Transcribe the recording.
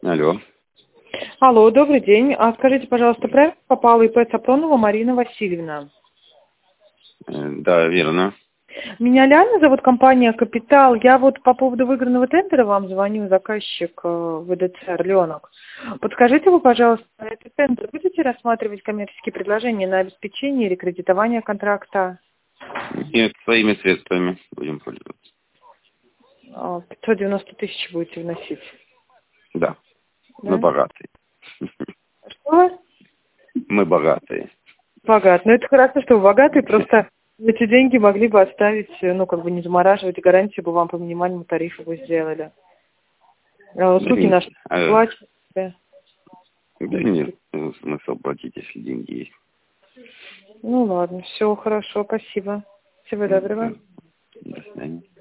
Алло. Алло, добрый день. Скажите, пожалуйста, правильно попала ИП Сапронова Марина Васильевна? Да, верно. Меня Ляна зовут, компания «Капитал». Я вот по поводу выигранного тендера вам звоню, заказчик ВДЦ «Орленок». Подскажите вы, пожалуйста, этот тендер будете рассматривать коммерческие предложения на обеспечение или кредитование контракта? Нет, своими средствами будем пользоваться. 590 тысяч будете вносить? Да. Мы Да? богатые. Что? Мы богатые. Богат. Ну, это хорошо, что вы богатые, просто эти деньги могли бы оставить, не замораживать, гарантию бы вам по минимальному тарифу бы сделали. Услуги наши платят. Да нет, смысл платить, если деньги есть. Ну ладно, все хорошо, спасибо. Всего доброго. До свидания.